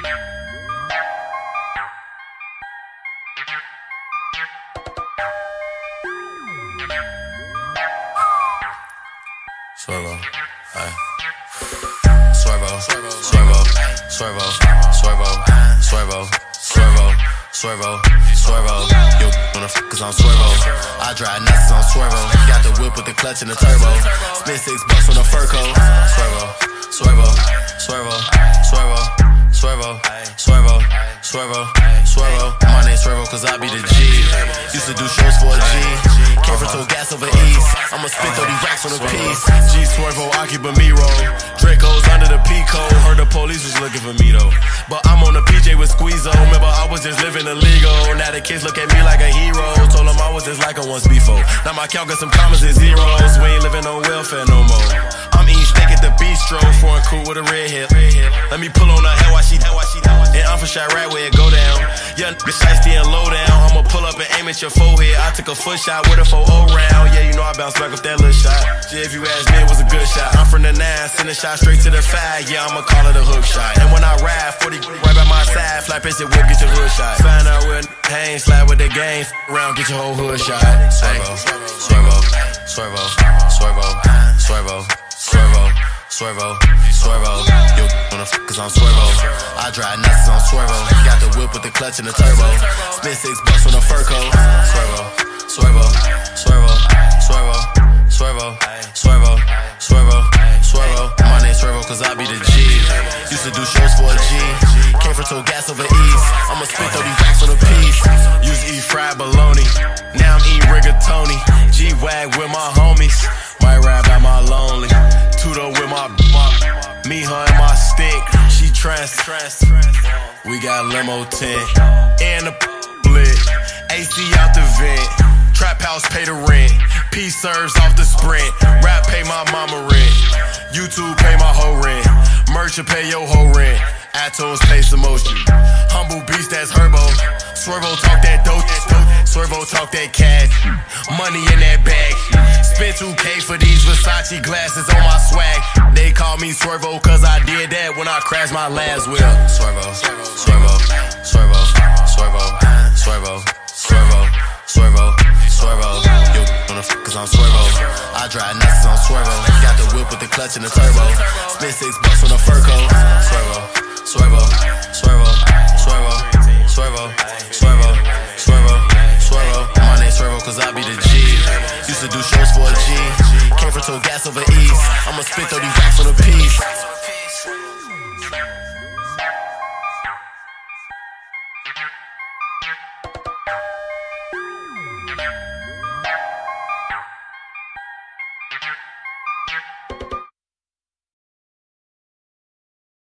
Swervo, ay. Swervo, Swervo, Swervo, Swervo, Swervo, Swervo, Swervo, Swervo. Yo, wanna f cause I'm Swervo. I drive nuts on Swervo. Got the whip with the clutch and the turbo. Spend $6 on a fur coat. Swervo, Swervo, Swervo, Swervo, Swervo, Swervo, Swervo, Swervo. My name's Swervo cause I be the G. Used to do shows for a G. Came from Toll Gas over east. I'ma spit 30 racks on a piece. G Swervo, I keep a Miro. Draco's under the Pico. Heard the police was looking for me though. But I'm on the PJ with Squeezo. Remember I was just living illegal. Now the kids look at me like a hero. Told them I was just like I once before. Now my count got some commas and zeros. We ain't living on welfare no more. I'm eating steak at the bistro. Foreign cool with a red hair. Let me pull on her head while she and I'm for shot right where it go down. Young bitch shiesty and low down. I'ma pull up and aim at your forehead. I took a foot shot with a 4-0 round. Yeah, you know I bounced back off that little shot. Yeah, if you ask me, it was a good shot. I'm from the 9, send a shot straight to the 5. Yeah, I'ma call it a hook shot. And when I ride, 40 right by my side. Flat pitch it whip, get your hood shot. Find out where hang, slide with the game. Around, get your whole hood shot. Swervo, Swervo, Swervo, Swervo, Swervo, Swervo, Swervo, Swervo. Yo, wanna f cause I'm Swervo. I drive nuts on Swervo. Got the whip with the clutch and the turbo. Spend $6 on a fur coat. Swervo, Swervo, Swervo, Swervo, Swervo, Swervo, Swervo, Swervo. My name's Swervo cause I be the G. Used to do shows for a G. Came from Toll Gas over east. I'ma spit 30 racks on a piece. Used to eat fried bologna. Now I'm eating rigatoni. G-Wag with my homies. Might ride by my lonely. Tudo with my me, her, and my stick. She trans. We got limo tent and a lit. AC out the vent. Trap house pay the rent. P serves off the sprint. Rap pay my mama rent. YouTube pay my whole rent. Merchant pay your whole rent. iTunes pay some motion. Humble beast, that's Herbo. Swervo talk that dope. Swervo talk that cash. Money in that bag. Spent 2K for these Versace glasses on my swag. They call me Swervo cause I did that when I crashed my last wheel. Swervo, Swervo, Swervo, Swervo, Swervo, Swervo, Swervo, Swervo. Yo, wanna f cause I'm Swervo. I drive nuts on Swervo. Got the whip with the clutch and the turbo. Spend $6 on a fur coat. Swervo, Swervo, Swervo, Swervo, Swervo, Swervo, Swervo, Swervo. My name's Swervo cause I be the G. Used to do shows for a G. Came from Toll Gas over east. I'ma spit 30 racks on a piece.